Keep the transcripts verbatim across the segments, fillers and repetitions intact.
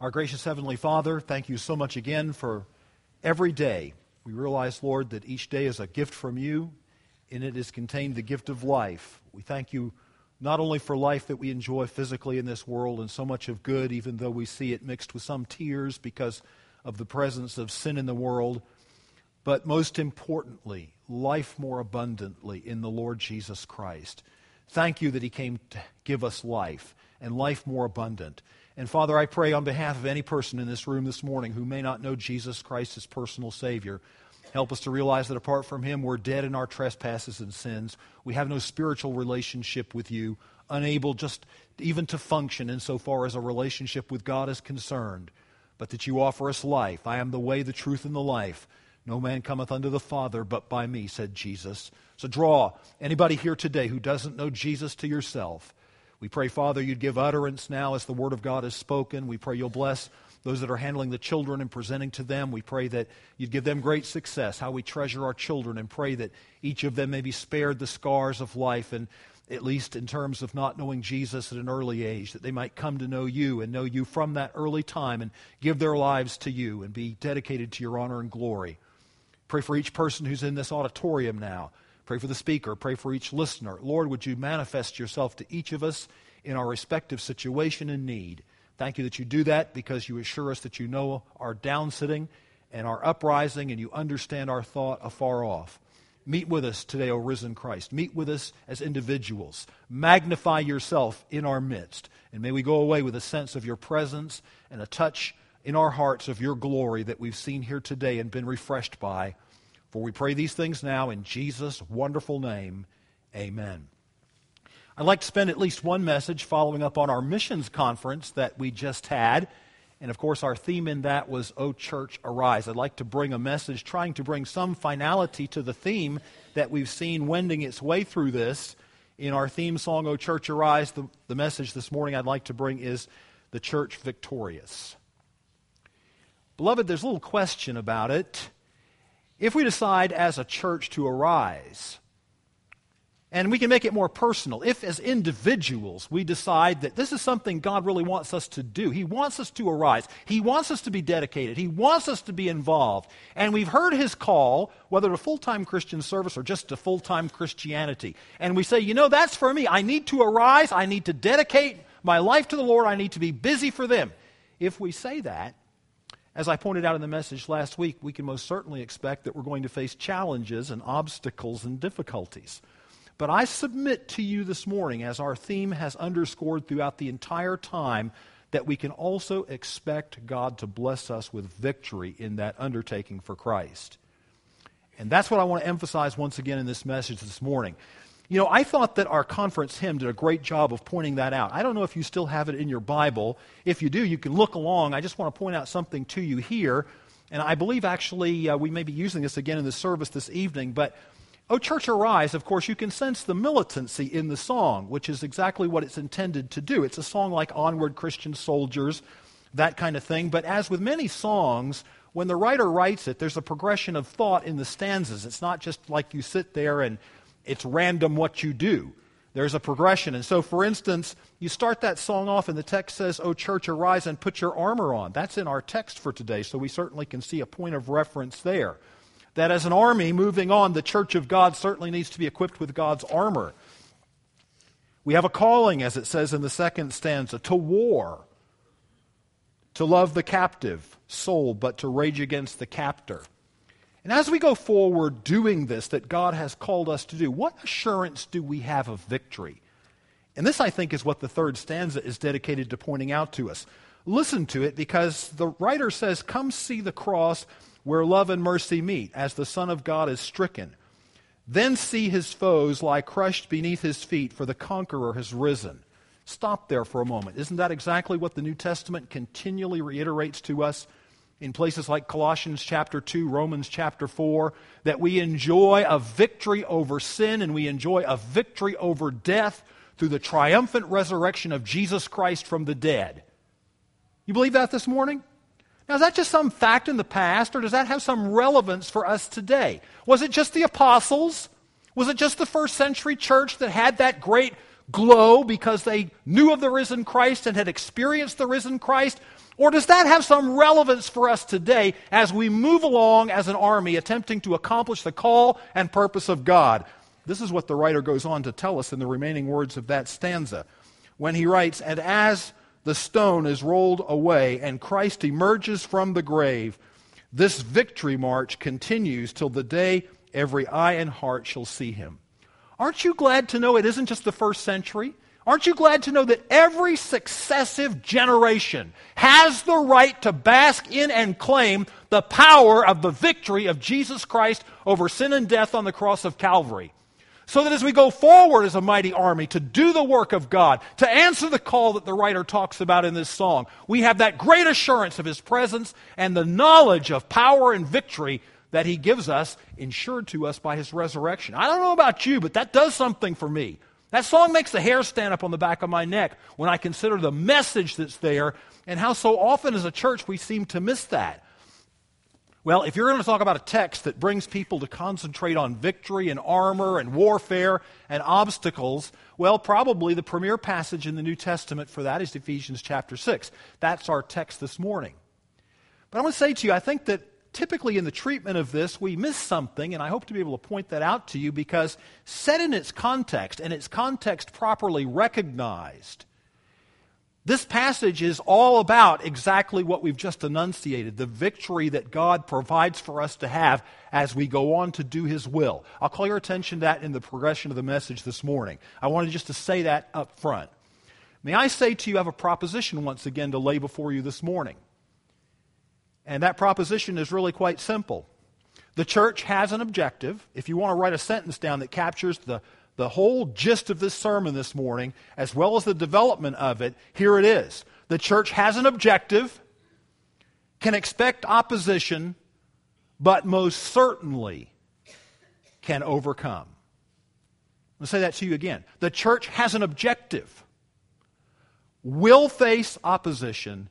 Our gracious Heavenly Father, thank you so much again for every day. We realize, Lord, that each day is a gift from you. In it is contained the gift of life. We thank you not only for life that we enjoy physically in this world and so much of good, even though we see it mixed with some tears because of the presence of sin in the world, but most importantly, life more abundantly in the Lord Jesus Christ. Thank you that He came to give us life, and life more abundant. And Father, I pray on behalf of any person in this room this morning who may not know Jesus Christ as personal Savior, help us to realize that apart from Him, we're dead in our trespasses and sins. We have no spiritual relationship with you, unable just even to function insofar as a relationship with God is concerned, but that you offer us life. I am the way, the truth, and the life. No man cometh unto the Father but by me, said Jesus. So draw anybody here today who doesn't know Jesus to yourself. We pray, Father, you'd give utterance now as the Word of God is spoken. We pray you'll bless those that are handling the children and presenting to them. We pray that you'd give them great success, how we treasure our children, and pray that each of them may be spared the scars of life, and at least in terms of not knowing Jesus at an early age, that they might come to know you and know you from that early time and give their lives to you and be dedicated to your honor and glory. Pray for each person who's in this auditorium now. Pray for the speaker. Pray for each listener. Lord, would you manifest yourself to each of us in our respective situation and need. Thank you that you do that because you assure us that you know our downsitting and our uprising, and you understand our thought afar off. Meet with us today, O risen Christ. Meet with us as individuals. Magnify yourself in our midst. And may we go away with a sense of your presence and a touch in our hearts of your glory that we've seen here today and been refreshed by. For we pray these things now in Jesus' wonderful name. Amen. I'd like to spend at least one message following up on our missions conference that we just had. And of course, our theme in that was, O Church, Arise. I'd like to bring a message trying to bring some finality to the theme that we've seen wending its way through this. In our theme song, O Church, Arise, the, the message this morning I'd like to bring is the church victorious. Beloved, there's a little question about it. If we decide as a church to arise, and we can make it more personal, if as individuals we decide that this is something God really wants us to do, He wants us to arise, He wants us to be dedicated, He wants us to be involved, and we've heard His call, whether to full-time Christian service or just to full-time Christianity, and we say, you know, that's for me, I need to arise, I need to dedicate my life to the Lord, I need to be busy for them. If we say that, as I pointed out in the message last week, we can most certainly expect that we're going to face challenges and obstacles and difficulties. But I submit to you this morning, as our theme has underscored throughout the entire time, that we can also expect God to bless us with victory in that undertaking for Christ. And that's what I want to emphasize once again in this message this morning. You know, I thought that our conference hymn did a great job of pointing that out. I don't know if you still have it in your Bible. If you do, you can look along. I just want to point out something to you here. And I believe actually uh, we may be using this again in the service this evening. But, O Church, Arise, of course, you can sense the militancy in the song, which is exactly what it's intended to do. It's a song like Onward, Christian Soldiers, that kind of thing. But as with many songs, when the writer writes it, there's a progression of thought in the stanzas. It's not just like you sit there and it's random what you do. There's a progression. And so, for instance, you start that song off and the text says, O church, arise and put your armor on. That's in our text for today, so we certainly can see a point of reference there. That as an army moving on, the church of God certainly needs to be equipped with God's armor. We have a calling, as it says in the second stanza, to war, to love the captive soul, but to rage against the captor. And as we go forward doing this that God has called us to do, what assurance do we have of victory? And this, I think, is what the third stanza is dedicated to pointing out to us. Listen to it, because the writer says, come see the cross where love and mercy meet, as the Son of God is stricken. Then see His foes lie crushed beneath His feet, for the conqueror has risen. Stop there for a moment. Isn't that exactly what the New Testament continually reiterates to us? In places like Colossians chapter two, Romans chapter four, that we enjoy a victory over sin and we enjoy a victory over death through the triumphant resurrection of Jesus Christ from the dead. You believe that this morning? Now, is that just some fact in the past, or does that have some relevance for us today? Was it just the apostles? Was it just the first century church that had that great glow because they knew of the risen Christ and had experienced the risen Christ? Or does that have some relevance for us today as we move along as an army attempting to accomplish the call and purpose of God? This is what the writer goes on to tell us in the remaining words of that stanza, when he writes, "And as the stone is rolled away and Christ emerges from the grave, this victory march continues till the day every eye and heart shall see him." Aren't you glad to know it isn't just the first century? Aren't you glad to know that every successive generation has the right to bask in and claim the power of the victory of Jesus Christ over sin and death on the cross of Calvary? So that as we go forward as a mighty army to do the work of God, to answer the call that the writer talks about in this song, we have that great assurance of His presence and the knowledge of power and victory that He gives us, ensured to us by His resurrection. I don't know about you, but that does something for me. That song makes the hair stand up on the back of my neck when I consider the message that's there and how so often as a church we seem to miss that. Well, if you're going to talk about a text that brings people to concentrate on victory and armor and warfare and obstacles, well, probably the premier passage in the New Testament for that is Ephesians chapter six. That's our text this morning. But I want to say to you, I think that typically in the treatment of this, we miss something, and I hope to be able to point that out to you, because set in its context, and its context properly recognized, this passage is all about exactly what we've just enunciated, the victory that God provides for us to have as we go on to do His will. I'll call your attention to that in the progression of the message this morning. I wanted just to say that up front. May I say to you, I have a proposition once again to lay before you this morning. And that proposition is really quite simple. The church has an objective. If you want to write a sentence down that captures the, the whole gist of this sermon this morning, as well as the development of it, here it is. The church has an objective, can expect opposition, but most certainly can overcome. I'll say that to you again. The church has an objective, will face opposition,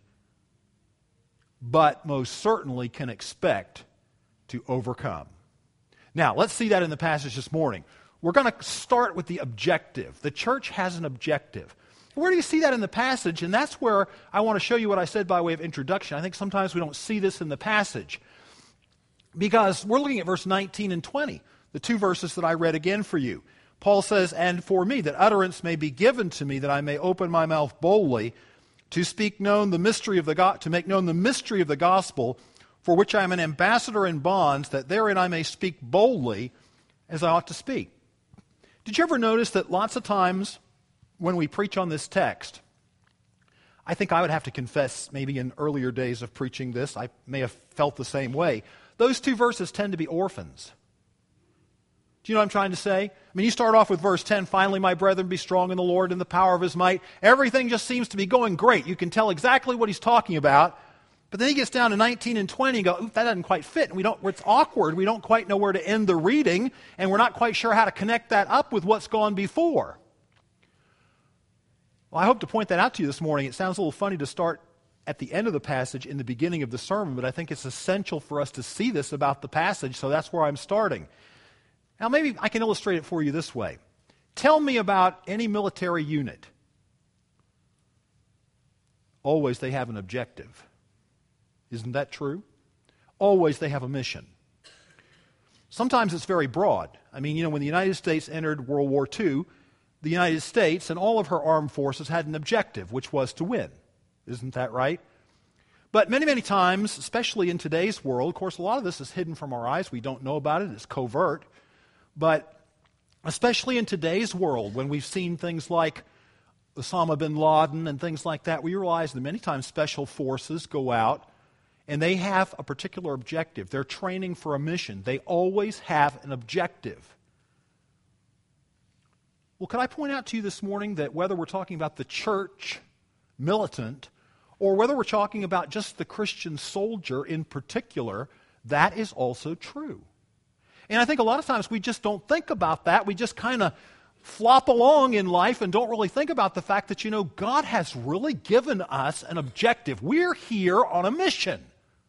but most certainly can expect to overcome. Now, let's see that in the passage this morning. We're going to start with the objective. The church has an objective. Where do you see that in the passage? And that's where I want to show you what I said by way of introduction. I think sometimes we don't see this in the passage, because we're looking at verse nineteen and twenty, the two verses that I read again for you. Paul says, "And for me, that utterance may be given to me, that I may open my mouth boldly, to speak known the mystery of the go- to make known the mystery of the gospel, for which I am an ambassador in bonds, that therein I may speak boldly as I ought to speak." Did you ever notice that lots of times when we preach on this text, I think I would have to confess, maybe in earlier days of preaching this, I may have felt the same way, those two verses tend to be orphans. Do you know what I'm trying to say? I mean, you start off with verse ten, "Finally, my brethren, be strong in the Lord and the power of His might." Everything just seems to be going great. You can tell exactly what he's talking about. But then he gets down to nineteen and twenty and go, "Ooh, that doesn't quite fit." And we don't, it's awkward. We don't quite know where to end the reading, and we're not quite sure how to connect that up with what's gone before. Well, I hope to point that out to you this morning. It sounds a little funny to start at the end of the passage in the beginning of the sermon, but I think it's essential for us to see this about the passage, so that's where I'm starting. Now, maybe I can illustrate it for you this way. Tell me about any military unit. Always they have an objective. Isn't that true? Always they have a mission. Sometimes it's very broad. I mean, you know, when the United States entered World War Two, the United States and all of her armed forces had an objective, which was to win. Isn't that right? But many, many times, especially in today's world, of course, a lot of this is hidden from our eyes. We don't know about it. It's covert. But especially in today's world, when we've seen things like Osama bin Laden and things like that, we realize that many times special forces go out and they have a particular objective. They're training for a mission. They always have an objective. Well, could I point out to you this morning that whether we're talking about the church militant or whether we're talking about just the Christian soldier in particular, that is also true. And I think a lot of times we just don't think about that. We just kind of flop along in life and don't really think about the fact that, you know, God has really given us an objective. We're here on a mission.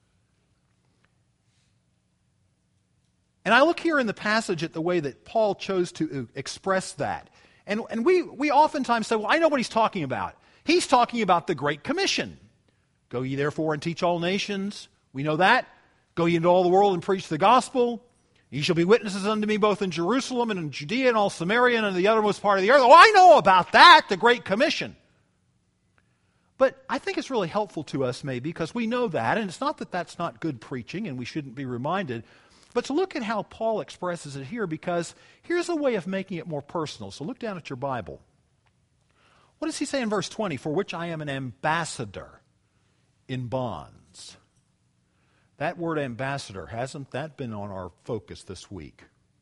And I look here in the passage at the way that Paul chose to express that. And, and we, we oftentimes say, well, I know what he's talking about. He's talking about the Great Commission. Go ye therefore and teach all nations. We know that. Go ye into all the world and preach the gospel. Ye shall be witnesses unto me both in Jerusalem and in Judea and all Samaria and in the uttermost part of the earth. Oh, I know about that, the Great Commission. But I think it's really helpful to us maybe because we know that, and it's not that that's not good preaching and we shouldn't be reminded, but to look at how Paul expresses it here, because here's a way of making it more personal. So look down at your Bible. What does he say in verse twenty? For which I am an ambassador in bonds. That word ambassador, hasn't that been on our focus this week?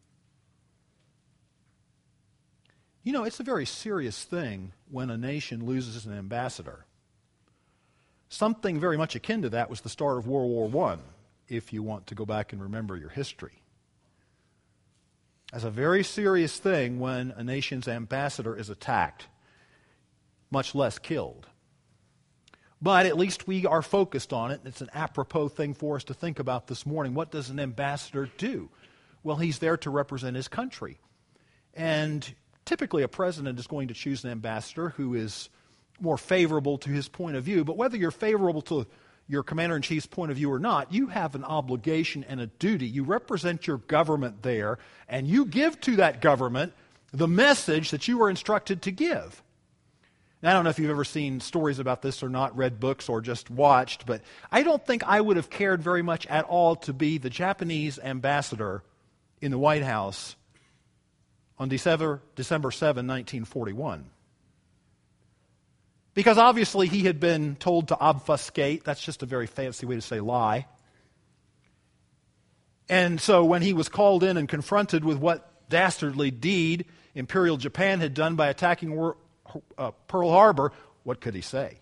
You know, it's a very serious thing when a nation loses an ambassador. Something very much akin to that was the start of World War One, if you want to go back and remember your history. That's a very serious thing when a nation's ambassador is attacked, much less killed. But at least we are focused on it. It's an apropos thing for us to think about this morning. What does an ambassador do? Well, he's there to represent his country. And typically a president is going to choose an ambassador who is more favorable to his point of view. But whether you're favorable to your commander-in-chief's point of view or not, you have an obligation and a duty. You represent your government there, and you give to that government the message that you were instructed to give. Now, I don't know if you've ever seen stories about this or not, read books or just watched, but I don't think I would have cared very much at all to be the Japanese ambassador in the White House on December, December seventh, nineteen forty-one. Because obviously he had been told to obfuscate. That's just a very fancy way to say lie. And so when he was called in and confronted with what dastardly deed Imperial Japan had done by attacking uh, Pearl Harbor, what could he say?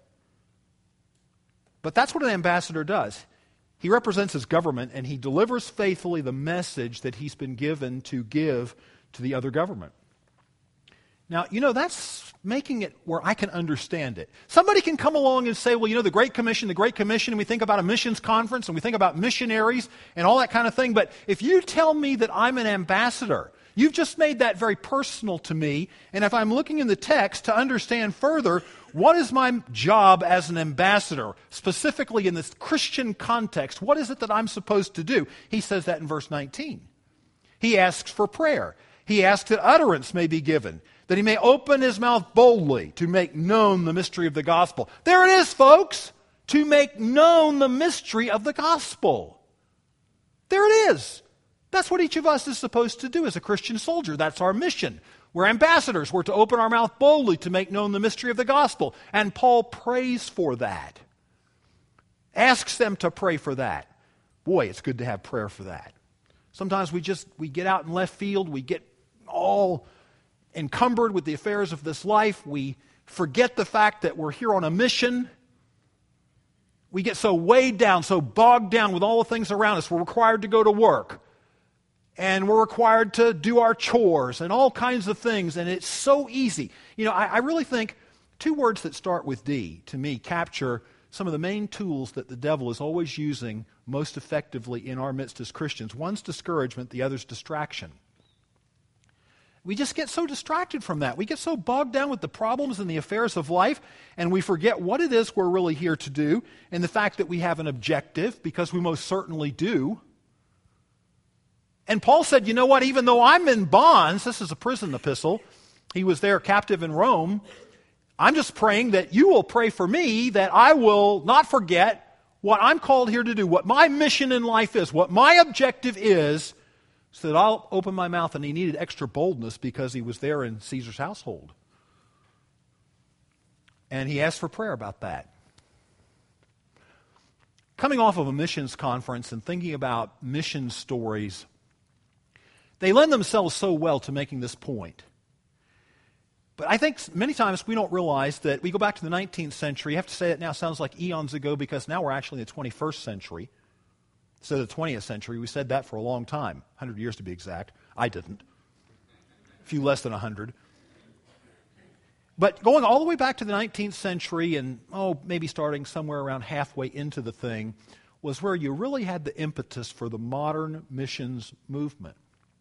But that's what an ambassador does. He represents his government and he delivers faithfully the message that he's been given to give to the other government. Now, you know, that's making it where I can understand it. Somebody can come along and say, well, you know, the Great Commission, the Great Commission, and we think about a missions conference, and we think about missionaries, and all that kind of thing. But if you tell me that I'm an ambassador, you've just made that very personal to me. And if I'm looking in the text to understand further, what is my job as an ambassador, specifically in this Christian context? What is it that I'm supposed to do? He says that in verse nineteen. He asks for prayer. He asks that utterance may be given, that he may open his mouth boldly to make known the mystery of the gospel. There it is, folks, to make known the mystery of the gospel. There it is. That's what each of us is supposed to do as a Christian soldier. That's our mission. We're ambassadors. We're to open our mouth boldly to make known the mystery of the gospel. And Paul prays for that. Asks them to pray for that. Boy, it's good to have prayer for that. Sometimes we just, we get out in left field, we get all encumbered with the affairs of this life. We forget the fact that we're here on a mission. We get so weighed down, so bogged down with all the things around us. We're required to go to work. And we're required to do our chores and all kinds of things. And it's so easy. You know, I, I really think two words that start with D, to me, capture some of the main tools that the devil is always using most effectively in our midst as Christians. One's discouragement, the other's distraction. We just get so distracted from that. We get so bogged down with the problems and the affairs of life, and we forget what it is we're really here to do, and the fact that we have an objective, because we most certainly do. And Paul said, you know what, even though I'm in bonds, this is a prison epistle, he was there captive in Rome, I'm just praying that you will pray for me, that I will not forget what I'm called here to do, what my mission in life is, what my objective is, so that I'll open my mouth. And he needed extra boldness because he was there in Caesar's household. And he asked for prayer about that. Coming off of a missions conference and thinking about mission stories, they lend themselves so well to making this point. But I think many times we don't realize that we go back to the nineteenth century. You have to say it now, sounds like eons ago, because now we're actually in the twenty-first century. Instead of the twentieth century, we said that for a long time, one hundred years to be exact. I didn't. A few less than one hundred. But going all the way back to the nineteenth century and, oh, maybe starting somewhere around halfway into the thing, was where you really had the impetus for the modern missions movement.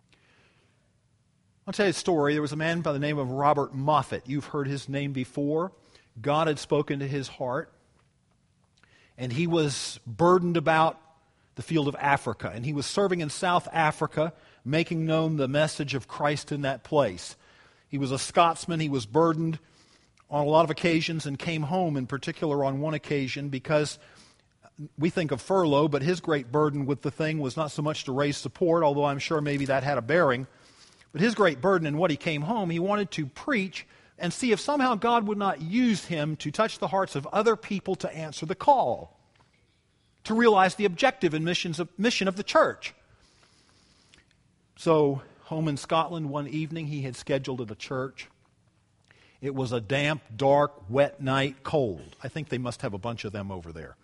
I'll tell you a story. There was a man by the name of Robert Moffat. You've heard his name before. God had spoken to his heart. and he was burdened about the field of Africa. And he was serving in South Africa, making known the message of Christ in that place. He was a Scotsman. He was burdened on a lot of occasions and came home in particular on one occasion because we think of furlough, but his great burden with the thing was not so much to raise support, although I'm sure maybe that had a bearing. But his great burden in what he came home, he wanted to preach and see if somehow God would not use him to touch the hearts of other people to answer the call, to realize the objective and missions of, mission of the church. So, home in Scotland one evening, he had scheduled at a church. It was a damp, dark, wet night, cold. I think they must have a bunch of them over there.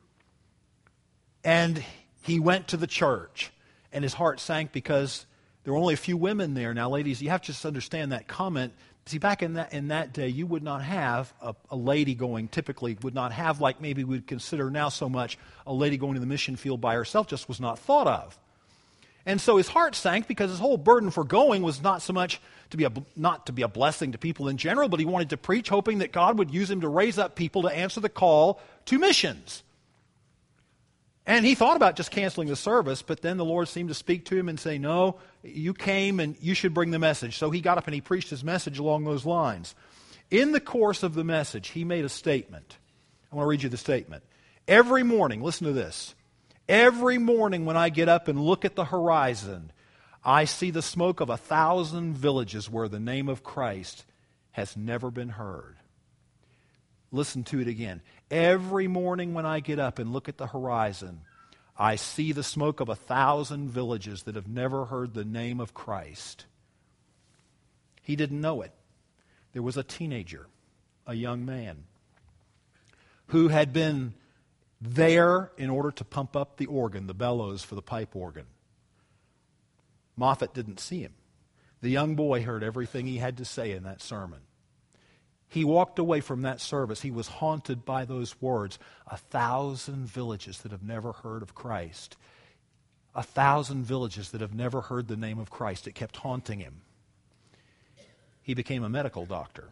And he went to the church, and his heart sank because there were only a few women there. Now, ladies, you have to just understand that comment. See, back in that in that day, you would not have a, a lady going, typically would not have, like maybe we would consider now so much, a lady going to the mission field by herself, just was not thought of. And so his heart sank because his whole burden for going was not so much to be a, not to be a blessing to people in general, but he wanted to preach, hoping that God would use him to raise up people to answer the call to missions. And he thought about just canceling the service, but then the Lord seemed to speak to him and say, no, you came and you should bring the message. So he got up and he preached his message along those lines. In the course of the message, he made a statement. I want to read you the statement. Every morning, listen to this. Every morning when I get up and look at the horizon, I see the smoke of a thousand villages where the name of Christ has never been heard. Listen to it again. Every morning when I get up and look at the horizon, I see the smoke of a thousand villages that have never heard the name of Christ. He didn't know it. There was a teenager, a young man, who had been there in order to pump up the organ, the bellows for the pipe organ. Moffat didn't see him. The young boy heard everything he had to say in that sermon. He walked away from that service. He was haunted by those words. A thousand villages that have never heard of Christ. A thousand villages that have never heard the name of Christ. It kept haunting him. He became a medical doctor.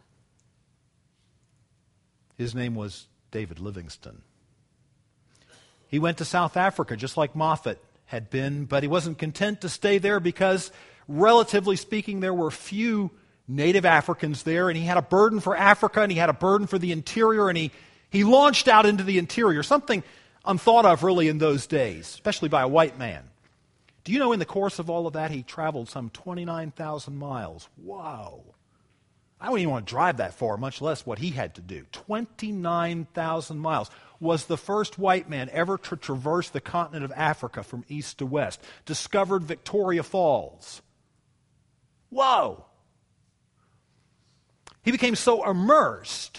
His name was David Livingstone. He went to South Africa just like Moffat had been, but he wasn't content to stay there because, relatively speaking, there were few native Africans there, and he had a burden for Africa, and he had a burden for the interior, and he, he launched out into the interior, something unthought of really in those days, especially by a white man. Do you know in the course of all of that, he traveled some twenty-nine thousand miles? Wow. I don't even want to drive that far, much less what he had to do. twenty-nine thousand miles. Was the first white man ever to traverse the continent of Africa from east to west. Discovered Victoria Falls. Whoa! He became so immersed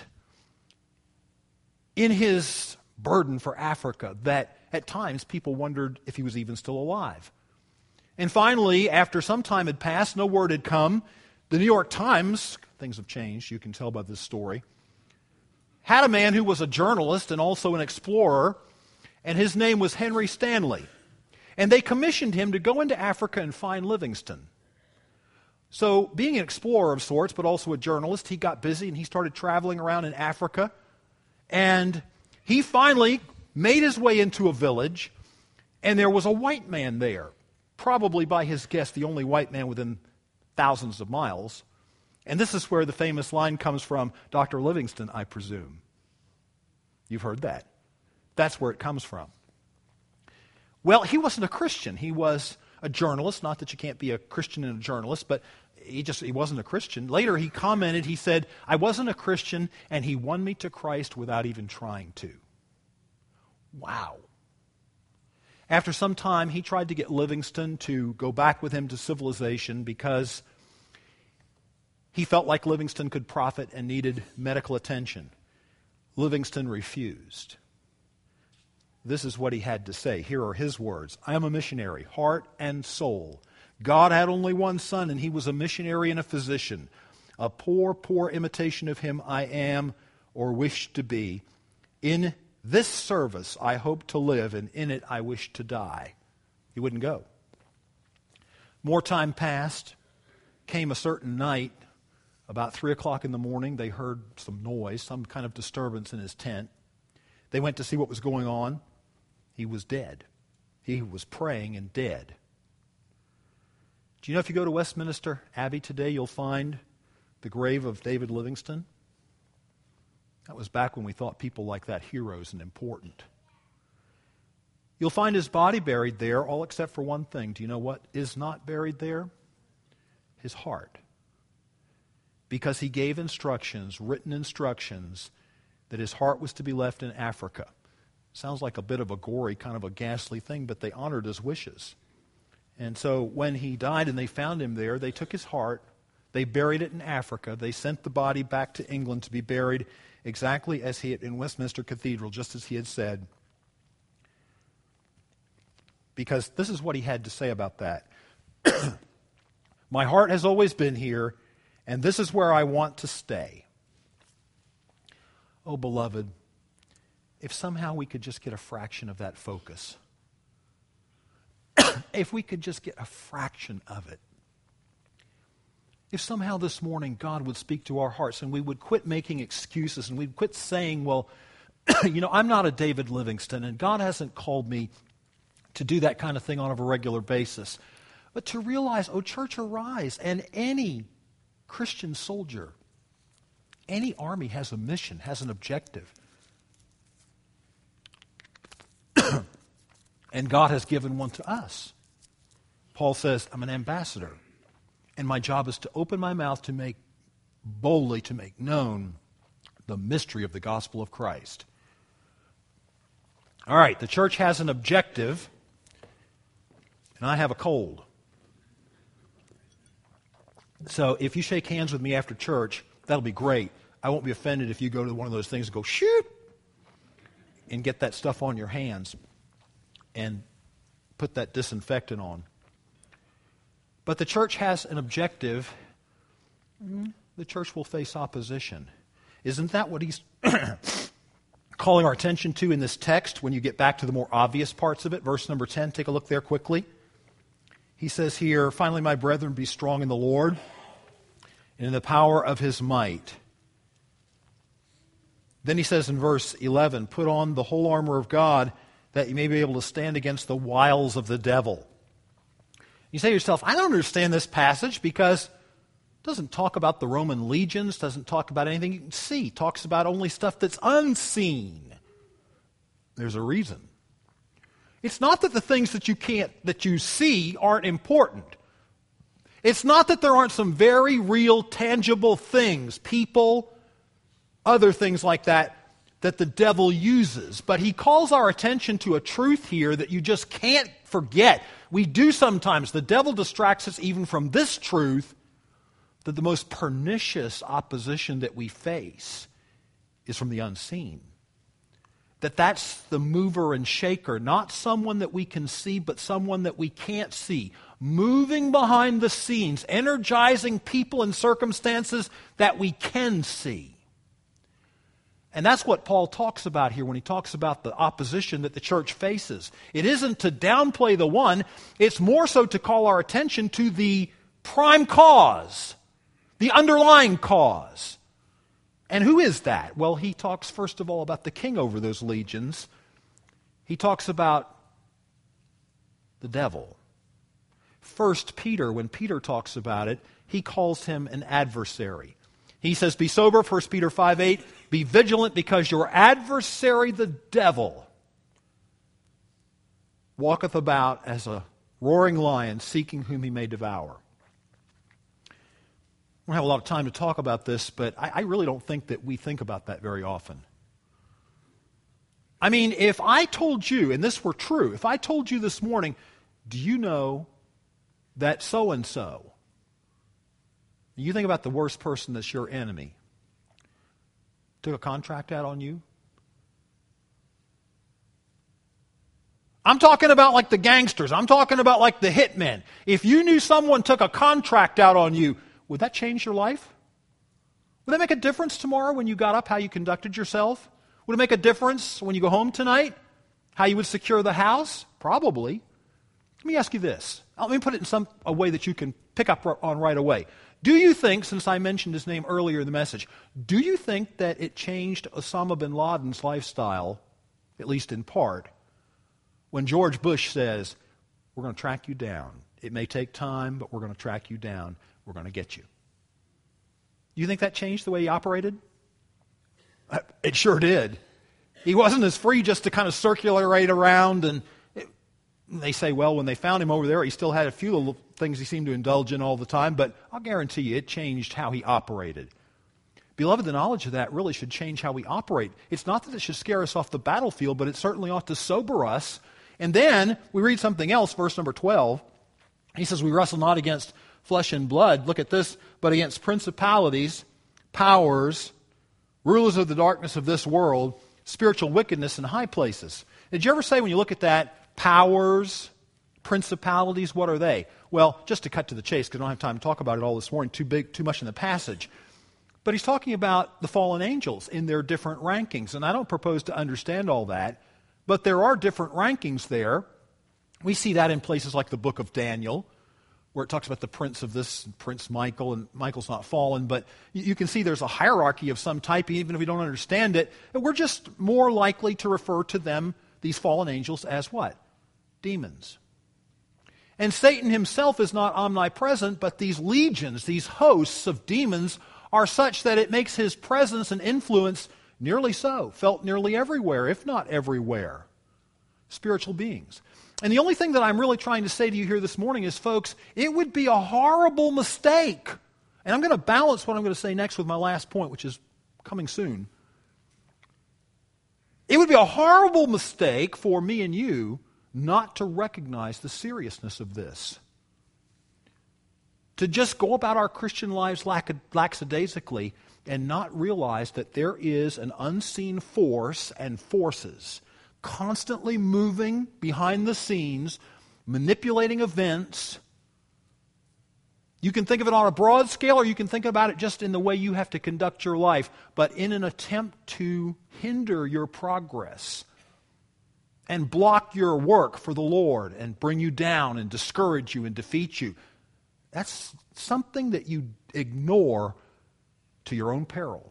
in his burden for Africa that at times people wondered if he was even still alive. And finally, after some time had passed, no word had come, the New York Times, things have changed, you can tell by this story, had a man who was a journalist and also an explorer, and his name was Henry Stanley. And they commissioned him to go into Africa and find Livingstone. So, being an explorer of sorts, but also a journalist, he got busy and he started traveling around in Africa. And he finally made his way into a village, and there was a white man there, probably by his guess the only white man within thousands of miles. And this is where the famous line comes from, Doctor Livingstone, I presume. You've heard that. That's where it comes from. Well, he wasn't a Christian. He was a journalist. Not that you can't be a Christian and a journalist, but he just he wasn't a Christian. Later he commented, he said, I wasn't a Christian, and he won me to Christ without even trying to. Wow. After some time, he tried to get Livingstone to go back with him to civilization because he felt like Livingstone could profit and needed medical attention. Livingstone refused. This is what he had to say. Here are his words. I am a missionary, heart and soul. God had only one son, and he was a missionary and a physician. A poor, poor imitation of him I am or wish to be. In this service I hope to live, and in it I wish to die. He wouldn't go. More time passed. Came a certain night, about three o'clock in the morning, they heard some noise, some kind of disturbance in his tent. They went to see what was going on. He was dead. He was praying and dead. Do you know if you go to Westminster Abbey today, you'll find the grave of David Livingstone? That was back when we thought people like that heroes and important. You'll find his body buried there, all except for one thing. Do you know what is not buried there? His heart. Because he gave instructions, written instructions, that his heart was to be left in Africa. Sounds like a bit of a gory, kind of a ghastly thing, but they honored his wishes. And so when he died and they found him there, they took his heart, they buried it in Africa, they sent the body back to England to be buried exactly as he had in Westminster Cathedral, just as he had said. Because this is what he had to say about that. My heart has always been here, and this is where I want to stay. Oh, beloved, if somehow we could just get a fraction of that focus, if we could just get a fraction of it, if somehow this morning God would speak to our hearts and we would quit making excuses and we'd quit saying, well, you know, I'm not a David Livingstone and God hasn't called me to do that kind of thing on a regular basis. But to realize, oh, church, arise. And any Christian soldier, any army has a mission, has an objective. And God has given one to us. Paul says, I'm an ambassador. And my job is to open my mouth to make, boldly to make known the mystery of the gospel of Christ. All right, the church has an objective, and I have a cold. So if you shake hands with me after church, that'll be great. I won't be offended if you go to one of those things and go, shoot, and get that stuff on your hands and put that disinfectant on. But the church has an objective. The church will face opposition. Isn't that what he's calling our attention to in this text when you get back to the more obvious parts of it? Verse number ten, take a look there quickly. He says here, finally, my brethren, be strong in the Lord and in the power of his might. Then he says in verse eleven, put on the whole armor of God that you may be able to stand against the wiles of the devil. You say to yourself, I don't understand this passage because it doesn't talk about the Roman legions, doesn't talk about anything you can see. It talks about only stuff that's unseen. There's a reason. It's not that the things that you can't, that you see aren't important. It's not that there aren't some very real, tangible things, people, other things like that, that the devil uses. But he calls our attention to a truth here that you just can't forget. We do sometimes. The devil distracts us even from this truth, that the most pernicious opposition that we face is from the unseen. That that's the mover and shaker, not someone that we can see, but someone that we can't see. Moving behind the scenes, energizing people and circumstances that we can see. And that's what Paul talks about here when he talks about the opposition that the church faces. It isn't to downplay the one, it's more so to call our attention to the prime cause, the underlying cause. And who is that? Well, he talks first of all about the king over those legions. He talks about the devil. First Peter, when Peter talks about it, he calls him an adversary. He says, be sober, First Peter five eight, be vigilant because your adversary, the devil, walketh about as a roaring lion, seeking whom he may devour. I don't have a lot of time to talk about this, but I, I really don't think that we think about that very often. I mean, if I told you, and this were true, if I told you this morning, do you know that so-and-so, you think about the worst person that's your enemy, took a contract out on you? I'm talking about like the gangsters. I'm talking about like the hitmen. If you knew someone took a contract out on you, would that change your life? Would that make a difference tomorrow when you got up, how you conducted yourself? Would it make a difference when you go home tonight, how you would secure the house? Probably. Let me ask you this. Let me put it in some a way that you can pick up on right away. Do you think, since I mentioned his name earlier in the message, do you think that it changed Osama bin Laden's lifestyle at least in part, when George Bush says, we're going to track you down. It may take time, but we're going to track you down. We're going to get you. You think that changed the way he operated? It sure did. He wasn't as free just to kind of circulate around, and it, they say, well, when they found him over there, he still had a few little things he seemed to indulge in all the time, but I'll guarantee you it changed how he operated. Beloved, the knowledge of that really should change how we operate. It's not that it should scare us off the battlefield, but it certainly ought to sober us. And then we read something else, verse number twelve. He says, we wrestle not against flesh and blood, look at this, but against principalities, powers, rulers of the darkness of this world, spiritual wickedness in high places. Did you ever say when you look at that, powers, principalities, what are they? Well, just to cut to the chase, because I don't have time to talk about it all this morning, too big, too much in the passage. But he's talking about the fallen angels in their different rankings. And I don't propose to understand all that, but there are different rankings there. We see that in places like the book of Daniel, where it talks about the prince of this, Prince Michael, and Michael's not fallen, but you can see there's a hierarchy of some type, even if we don't understand it. And we're just more likely to refer to them, these fallen angels, as what? Demons. And Satan himself is not omnipresent, but these legions, these hosts of demons, are such that it makes his presence and influence nearly so, felt nearly everywhere, if not everywhere. Spiritual beings. And the only thing that I'm really trying to say to you here this morning is, folks, it would be a horrible mistake. And I'm going to balance what I'm going to say next with my last point, which is coming soon. It would be a horrible mistake for me and you not to recognize the seriousness of this. To just go about our Christian lives lackadaisically and not realize that there is an unseen force and forces constantly moving behind the scenes, manipulating events. You can think of it on a broad scale, or you can think about it just in the way you have to conduct your life, but in an attempt to hinder your progress and block your work for the Lord and bring you down and discourage you and defeat you. That's something that you ignore to your own peril.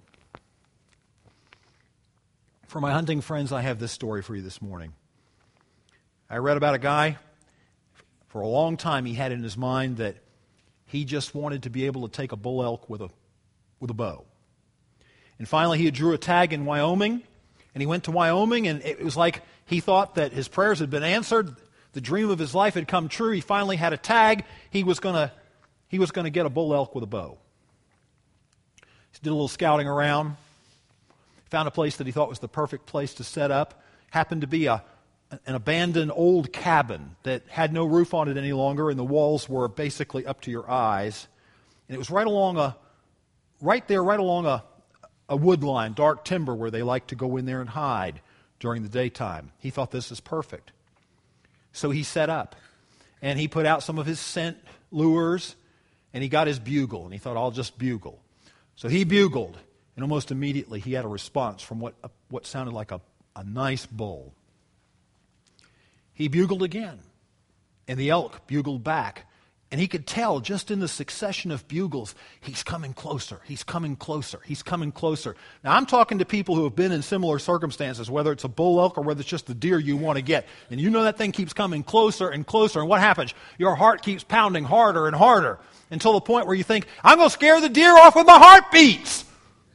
For my hunting friends, I have this story for you this morning. I read about a guy. For a long time, he had in his mind that he just wanted to be able to take a bull elk with a, with a bow. And finally, he drew a tag in Wyoming, and he went to Wyoming, and it was like he thought that his prayers had been answered. The dream of his life had come true. He finally had a tag. He was going to he was going to get a bull elk with a bow. He did a little scouting around. Found a place that he thought was the perfect place to set up. Happened to be a, an abandoned old cabin that had no roof on it any longer, and the walls were basically up to your eyes. And it was right along a, right there, right along a, a wood line, dark timber, where they like to go in there and hide during the daytime. He thought this is perfect. So he set up, and he put out some of his scent lures, and he got his bugle, and he thought, I'll just bugle. So he bugled. And almost immediately he had a response from what, uh, what sounded like a, a nice bull. He bugled again, and the elk bugled back. And he could tell just in the succession of bugles, he's coming closer, he's coming closer, he's coming closer. Now I'm talking to people who have been in similar circumstances, whether it's a bull elk or whether it's just the deer you want to get. And you know that thing keeps coming closer and closer. And what happens? Your heart keeps pounding harder and harder until the point where you think, I'm going to scare the deer off with my heartbeats.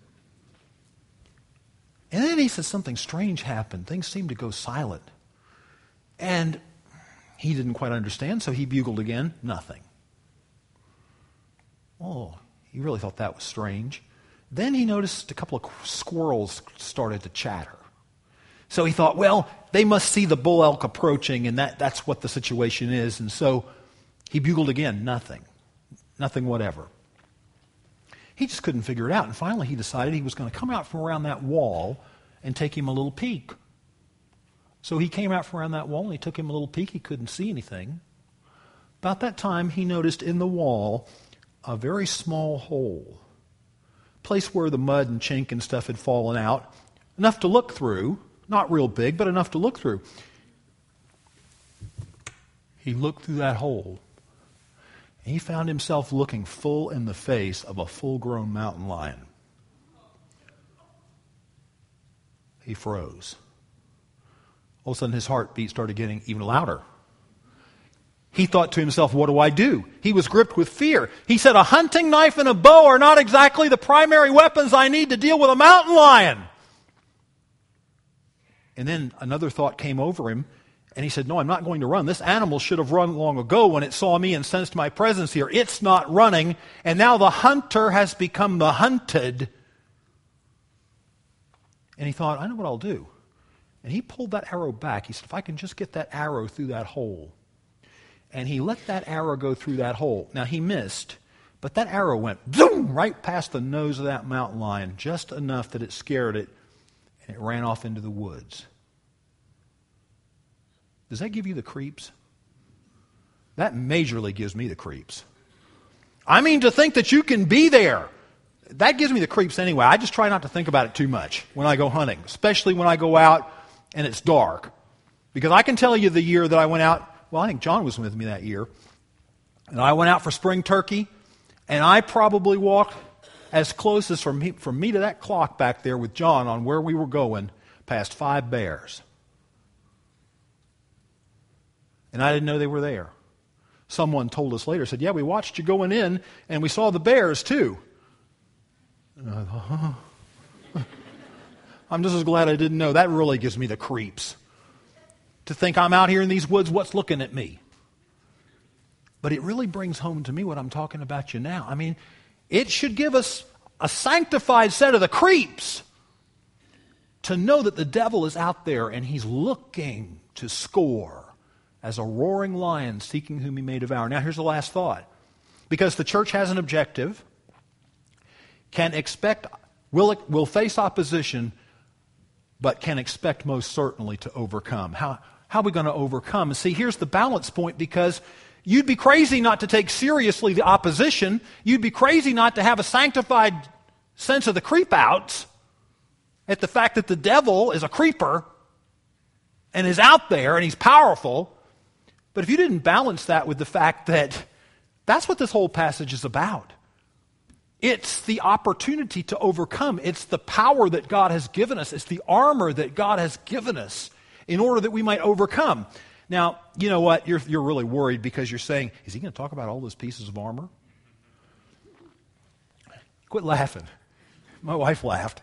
And then he says something strange happened. Things seemed to go silent. And he didn't quite understand, so he bugled again. Nothing. Oh, he really thought that was strange. Then he noticed a couple of squirrels started to chatter. So he thought, well, they must see the bull elk approaching, and that, that's what the situation is. And so he bugled again. Nothing. Nothing whatever. He just couldn't figure it out. And finally he decided he was going to come out from around that wall and take him a little peek. So he came out from around that wall and he took him a little peek. He couldn't see anything. About that time he noticed in the wall a very small hole. Place where the mud and chink and stuff had fallen out. Enough to look through. Not real big, but enough to look through. He looked through that hole. He found himself looking full in the face of a full-grown mountain lion. He froze. All of a sudden his heartbeat started getting even louder. He thought to himself, what do I do? He was gripped with fear. He said, a hunting knife and a bow are not exactly the primary weapons I need to deal with a mountain lion. And then another thought came over him, and he said, no, I'm not going to run. This animal should have run long ago when it saw me and sensed my presence here. It's not running, and now the hunter has become the hunted. And he thought, I know what I'll do. And he pulled that arrow back. He said, if I can just get that arrow through that hole. And he let that arrow go through that hole. Now, he missed, but that arrow went zoom right past the nose of that mountain lion, just enough that it scared it, and it ran off into the woods. Does that give you the creeps? That majorly gives me the creeps. I mean, to think that you can be there, that gives me the creeps anyway. I just try not to think about it too much when I go hunting, especially when I go out and it's dark. Because I can tell you the year that I went out, well, I think John was with me that year, and I went out for spring turkey, and I probably walked as close as from me, from me to that clock back there with John on where we were going, past five bears. And I didn't know they were there. Someone told us later, said, yeah, we watched you going in, and we saw the bears too. And I thought, huh. I'm just as glad I didn't know. That really gives me the creeps. To think I'm out here in these woods, what's looking at me? But it really brings home to me what I'm talking about you now. I mean, it should give us a sanctified set of the creeps to know that the devil is out there and he's looking to score as a roaring lion seeking whom he may devour. Now, here's the last thought. Because the church has an objective, can expect, will, will face opposition, but can expect most certainly to overcome. How, how are we going to overcome? And see, here's the balance point, because you'd be crazy not to take seriously the opposition. You'd be crazy not to have a sanctified sense of the creep outs at the fact that the devil is a creeper and is out there and he's powerful. But if you didn't balance that with the fact that that's what this whole passage is about. It's the opportunity to overcome. It's the power that God has given us. It's the armor that God has given us in order that we might overcome. Now, you know what? You're, you're really worried because you're saying, is he going to talk about all those pieces of armor? Quit laughing. My wife laughed.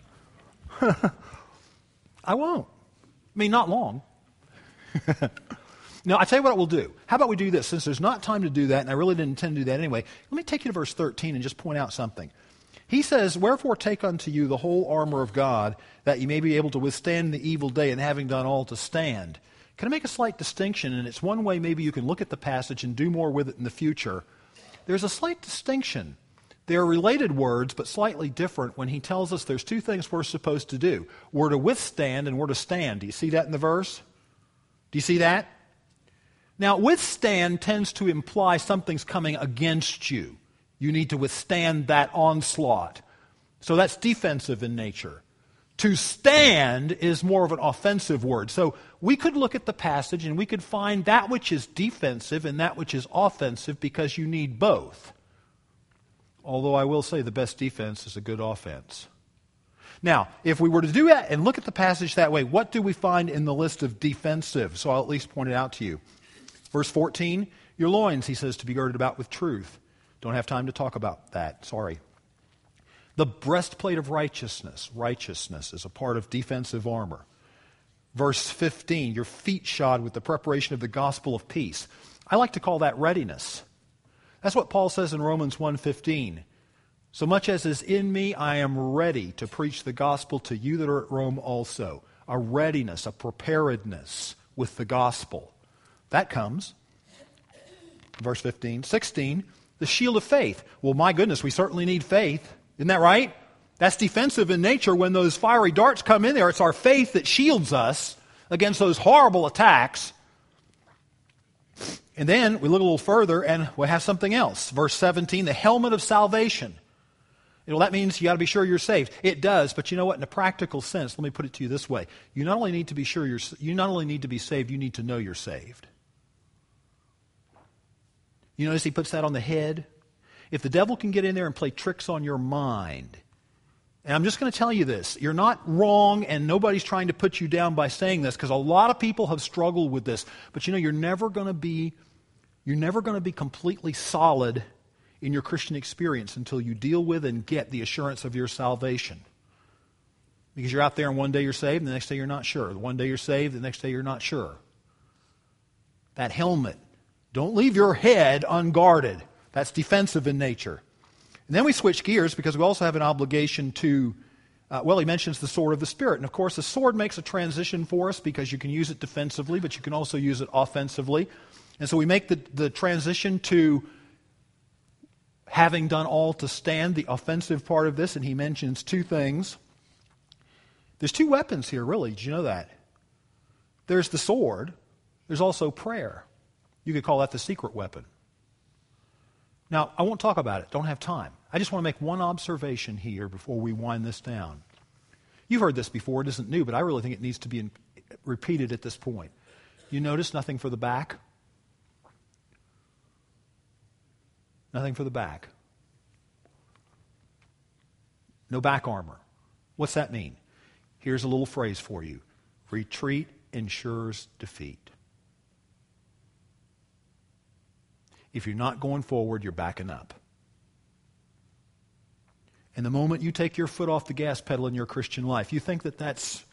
I won't. I mean, not long. No, I tell you what we'll do. How about we do this? Since there's not time to do that, and I really didn't intend to do that anyway, let me take you to verse thirteen and just point out something. He says, wherefore take unto you the whole armor of God, that you may be able to withstand the evil day, and having done all to stand. Can I make a slight distinction? And it's one way maybe you can look at the passage and do more with it in the future. There's a slight distinction. They're related words, but slightly different when he tells us there's two things we're supposed to do. We're to withstand and we're to stand. Do you see that in the verse? Do you see that? Now, withstand tends to imply something's coming against you. You need to withstand that onslaught. So that's defensive in nature. To stand is more of an offensive word. So we could look at the passage and we could find that which is defensive and that which is offensive, because you need both. Although I will say the best defense is a good offense. Now, if we were to do that and look at the passage that way, what do we find in the list of defensive? So I'll at least point it out to you. Verse fourteen, your loins, he says, to be girded about with truth. Don't have time to talk about that. Sorry. The breastplate of righteousness. Righteousness is a part of defensive armor. Verse fifteen, your feet shod with the preparation of the gospel of peace. I like to call that readiness. That's what Paul says in Romans one fifteen. So much as is in me, I am ready to preach the gospel to you that are at Rome also. A readiness, a preparedness with the gospel. That comes. Verse fifteen. sixteen, the shield of faith. Well, my goodness, we certainly need faith. Isn't that right? That's defensive in nature. When those fiery darts come in there, it's our faith that shields us against those horrible attacks. And then we look a little further and we have something else. Verse seventeen, the helmet of salvation. Well, that means you got to be sure you're saved. It does, but you know what? In a practical sense, let me put it to you this way. You not only need to be sure you're, you not only need to be saved, you need to know you're saved. You notice he puts that on the head? If the devil can get in there and play tricks on your mind, And I'm just going to tell you this. You're not wrong, and nobody's trying to put you down by saying this, because a lot of people have struggled with this. But you know, you're never going to be, you're never going to be completely solid in your Christian experience until you deal with and get the assurance of your salvation. Because you're out there and one day you're saved and the next day you're not sure. One day you're saved, the next day you're not sure. That helmet. Don't leave your head unguarded. That's defensive in nature. And then we switch gears because we also have an obligation to, uh, well, he mentions the sword of the Spirit. And of course, the sword makes a transition for us because you can use it defensively, but you can also use it offensively. And so we make the, the transition to having done all to stand, the offensive part of this, and he mentions two things. There's two weapons here, really. Did you know that? There's the sword. There's also prayer. You could call that the secret weapon. Now, I won't talk about it. Don't have time. I just want to make one observation here before we wind this down. You've heard this before. It isn't new, but I really think it needs to be in, repeated at this point. You notice nothing for the back? Nothing for the back. No back armor. What's that mean? Here's a little phrase for you. Retreat ensures defeat. If you're not going forward, you're backing up. And the moment you take your foot off the gas pedal in your Christian life, you think that that's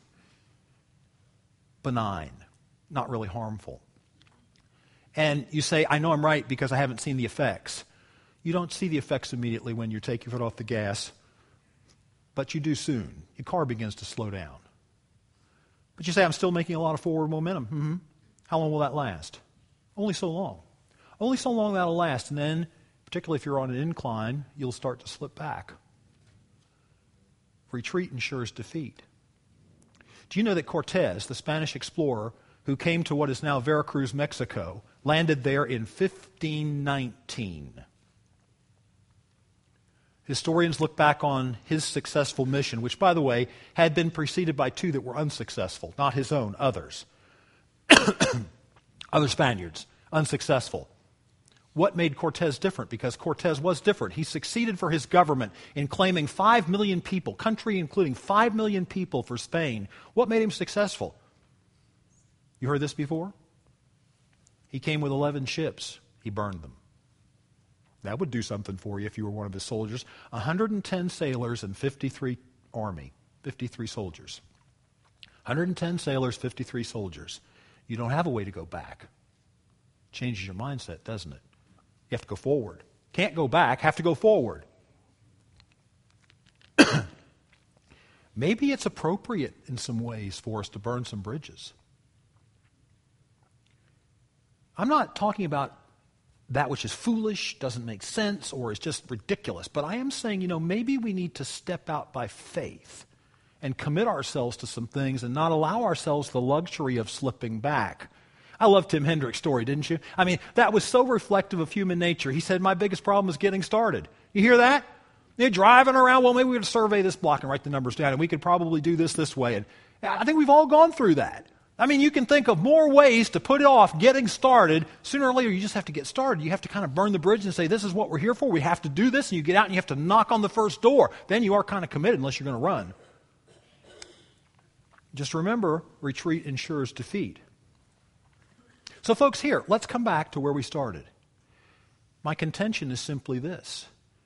benign, not really harmful. And you say, I know I'm right because I haven't seen the effects. You don't see the effects immediately when you take your foot off the gas, but you do soon. Your car begins to slow down. But you say, I'm still making a lot of forward momentum. Mm-hmm. How long will that last? Only so long. Only so long that'll last, and then, particularly if you're on an incline, you'll start to slip back. Retreat ensures defeat. Do you know that Cortez, the Spanish explorer who came to what is now Veracruz, Mexico, landed there in fifteen nineteen? Historians look back on his successful mission, which, by the way, had been preceded by two that were unsuccessful, not his own, others. Other Spaniards, unsuccessful. What made Cortez different? Because Cortez was different. He succeeded for his government in claiming five million people, country including five million people for Spain. What made him successful? You heard this before? He came with eleven ships. He burned them. That would do something for you if you were one of his soldiers. one hundred ten sailors and fifty-three army, fifty-three soldiers. one hundred ten sailors, fifty-three soldiers. You don't have a way to go back. Changes your mindset, doesn't it? You have to go forward. Can't go back, have to go forward. Maybe it's appropriate in some ways for us to burn some bridges. I'm not talking about that which is foolish, doesn't make sense, or is just ridiculous. But I am saying, you know, maybe we need to step out by faith and commit ourselves to some things and not allow ourselves the luxury of slipping back. I love Tim Hendrick's story, didn't you? I mean, that was so reflective of human nature. He said, my biggest problem is getting started. You hear that? You're driving around, well, maybe we could survey this block and write the numbers down, and we could probably do this this way. And I think we've all gone through that. I mean, you can think of more ways to put off getting started. Sooner or later, you just have to get started. You have to kind of burn the bridge and say, this is what we're here for. We have to do this. And you get out and you have to knock on the first door. Then you are kind of committed unless you're going to run. Just remember, retreat ensures defeat. So, folks, here, let's come back to where we started. My contention is simply this.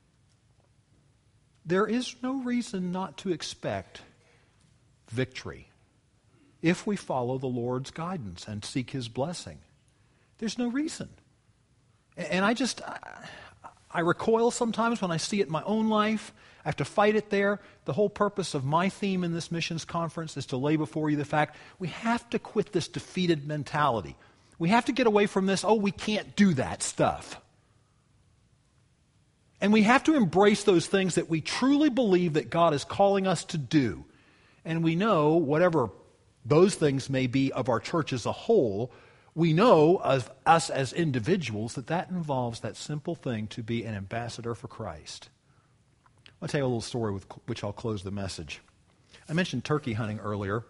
There is no reason not to expect victory if we follow the Lord's guidance and seek His blessing. There's no reason. And I just, I recoil sometimes when I see it in my own life. I have to fight it there. The whole purpose of my theme in this missions conference is to lay before you the fact we have to quit this defeated mentality. We have to get away from this, oh, we can't do that stuff. And we have to embrace those things that we truly believe that God is calling us to do. And we know, whatever those things may be of our church as a whole, we know of us as individuals that that involves that simple thing to be an ambassador for Christ. I'll tell you a little story with which I'll close the message. I mentioned turkey hunting earlier.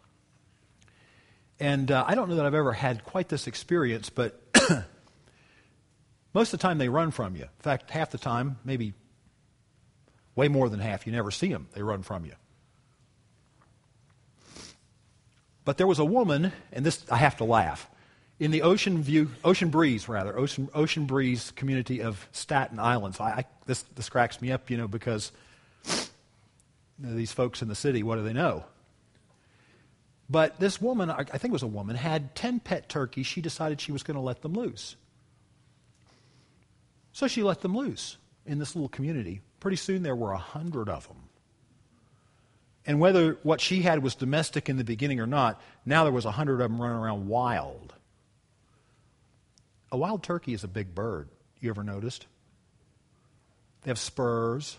And uh, I don't know that I've ever had quite this experience, but most of the time they run from you. In fact, half the time, maybe Way more than half. You never see them. They run from you. But there was a woman, and this, I have to laugh, in the Ocean View, Ocean Breeze, rather, Ocean, Ocean Breeze community of Staten Island. So I, I, this, this cracks me up, you know, because you know, these folks in the city, what do they know? But this woman, I, I think it was a woman, had ten pet turkeys. She decided she was going to let them loose. So she let them loose in this little community. Pretty soon there were a hundred of them. And whether what she had was domestic in the beginning or not, now there was a hundred of them running around wild. A wild turkey is a big bird. You ever noticed? They have spurs.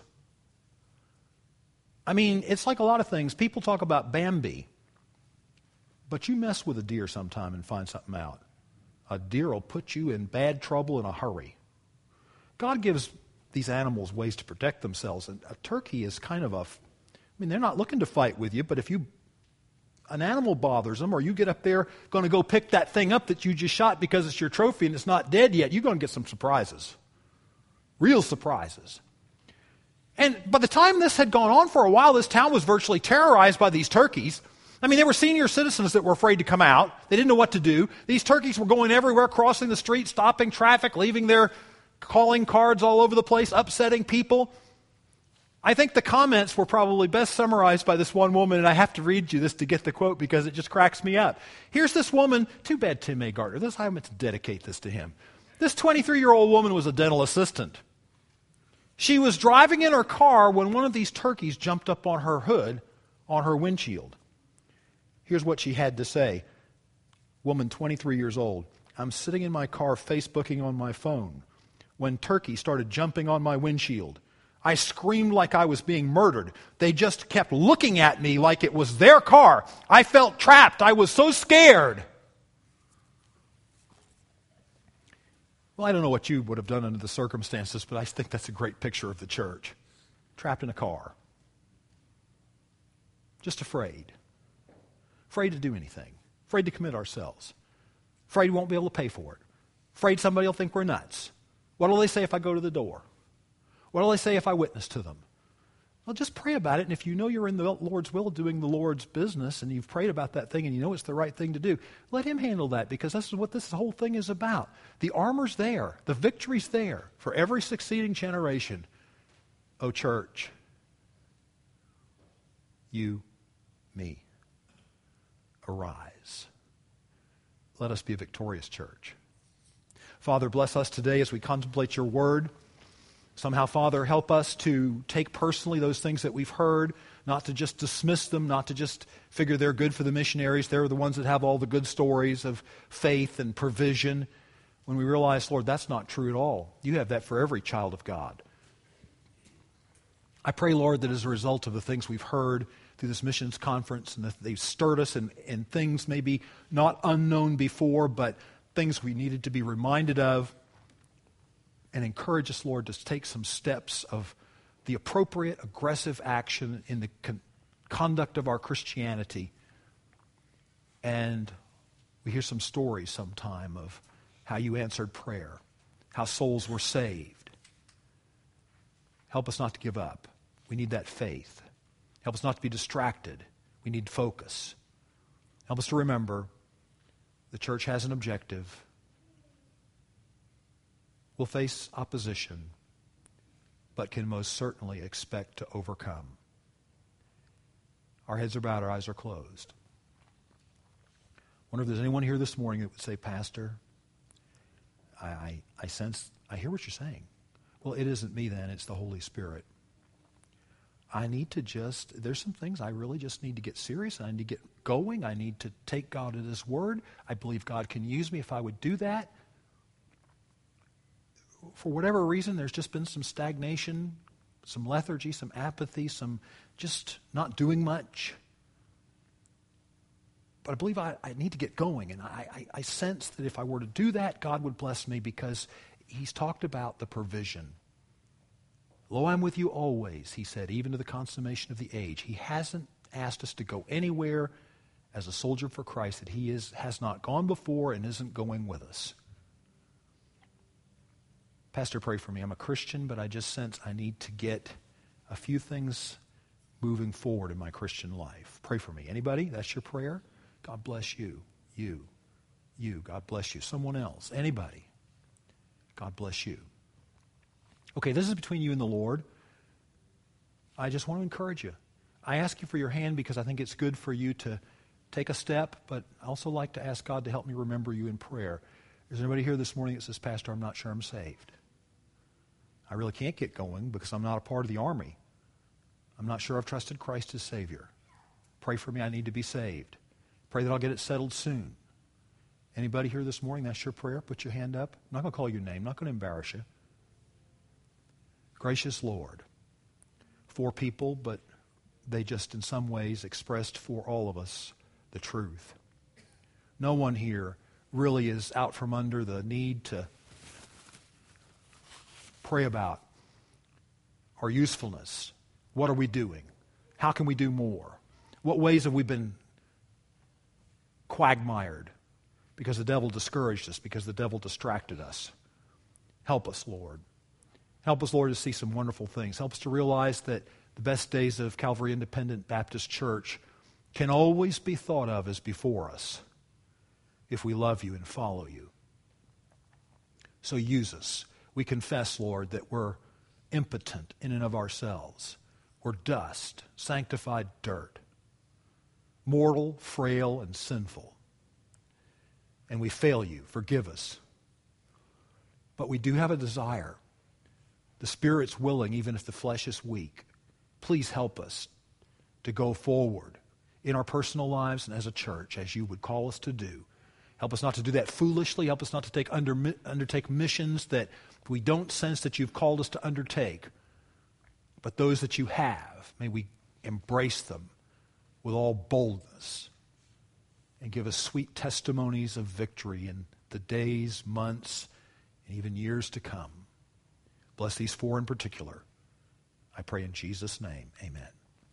I mean, it's like a lot of things. People talk about Bambi. But you mess with a deer sometime and find something out. A deer will put you in bad trouble in a hurry. God gives these animals ways to protect themselves. And a turkey is kind of a... I mean, they're not looking to fight with you, but if you... an animal bothers them, or you get up there going to go pick that thing up that you just shot because it's your trophy and it's not dead yet, you're going to get some surprises. Real surprises. And by the time this had gone on for a while, this town was virtually terrorized by these turkeys. I mean, they were senior citizens that were afraid to come out. They didn't know what to do. These turkeys were going everywhere, crossing the street, stopping traffic, leaving their calling cards all over the place, upsetting people. I think the comments were probably best summarized by this one woman, and I have to read you this to get the quote because it just cracks me up. Here's this woman. Too bad Tim A. Gardner. This, I meant to dedicate this to him. This twenty-three-year-old woman was a dental assistant. She was driving in her car when one of these turkeys jumped up on her hood, on her windshield. Here's what she had to say. Woman, twenty-three years old. I'm sitting in my car Facebooking on my phone when turkey started jumping on my windshield. I screamed like I was being murdered. They just kept looking at me like it was their car. I felt trapped. I was so scared. Well, I don't know what you would have done under the circumstances, but I think that's a great picture of the church. Trapped in a car. Just afraid. Afraid to do anything. Afraid to commit ourselves. Afraid we won't be able to pay for it. Afraid somebody will think we're nuts. What will they say if I go to the door? What will they say if I witness to them? Well, just pray about it, and if you know you're in the Lord's will, doing the Lord's business, and you've prayed about that thing, and you know it's the right thing to do, let Him handle that, because this is what this whole thing is about. The armor's there. The victory's there for every succeeding generation. Oh, church, you, me, arise. Let us be a victorious church. Father, bless us today as we contemplate your word. Somehow, Father, help us to take personally those things that we've heard, not to just dismiss them, not to just figure they're good for the missionaries. They're the ones that have all the good stories of faith and provision. When we realize, Lord, that's not true at all. You have that for every child of God. I pray, Lord, that as a result of the things we've heard through this missions conference, and that they've stirred us in, in things maybe not unknown before, but things we needed to be reminded of, and encourage us, Lord, to take some steps of the appropriate, aggressive action in the con- conduct of our Christianity. And we hear some stories sometime of how you answered prayer, how souls were saved. Help us not to give up. We need that faith. Help us not to be distracted. We need focus. Help us to remember the church has an objective. We'll face opposition, but can most certainly expect to overcome. Our heads are bowed, our eyes are closed. I wonder if there's anyone here this morning that would say, Pastor, I, I, I sense, I hear what you're saying. Well, it isn't me then, it's the Holy Spirit. I need to just, there's some things I really just need to get serious. I need to get going. I need to take God at His word. I believe God can use me if I would do that. For whatever reason, there's just been some stagnation, some lethargy, some apathy, some just not doing much. But I believe I, I need to get going. And I, I, I sense that if I were to do that, God would bless me, because He's talked about the provision. Lo, I'm with you always, He said, even to the consummation of the age. He hasn't asked us to go anywhere as a soldier for Christ that He is has not gone before and isn't going with us. Pastor, pray for me. I'm a Christian, but I just sense I need to get a a few things moving forward in my Christian life. Pray for me. Anybody? That's your prayer? God bless you. You. You. God bless you. Someone else. Anybody? God bless you. Okay, this is between you and the Lord. I just want to encourage you. I ask you for your hand because I think it's good for you to take a step, but I also like to ask God to help me remember you in prayer. Is there anybody here this morning that says, Pastor, I'm not sure I'm saved? I really can't get going because I'm not a part of the army. I'm not sure I've trusted Christ as Savior. Pray for me. I need to be saved. Pray that I'll get it settled soon. Anybody here this morning, that's your prayer? Put your hand up. I'm not going to call your name. I'm not going to embarrass you. Gracious Lord, four people, but they just in some ways expressed for all of us the truth. No one here really is out from under the need to pray about our usefulness. What are we doing? How can we do more? What ways have we been quagmired because the devil discouraged us, because the devil distracted us? Help us, Lord. Help us, Lord, to see some wonderful things. Help us to realize that the best days of Calvary Independent Baptist Church can always be thought of as before us if we love you and follow you. So use us. We confess, Lord, that we're impotent in and of ourselves. We're dust, sanctified dirt, mortal, frail, and sinful. And we fail you. Forgive us. But we do have a desire. The Spirit's willing, even if the flesh is weak. Please help us to go forward in our personal lives and as a church, as you would call us to do. Help us not to do that foolishly. Help us not to take under, undertake missions that we don't sense that you've called us to undertake. But those that you have, may we embrace them with all boldness and give us sweet testimonies of victory in the days, months, and even years to come. Bless these four in particular. I pray in Jesus' name, amen.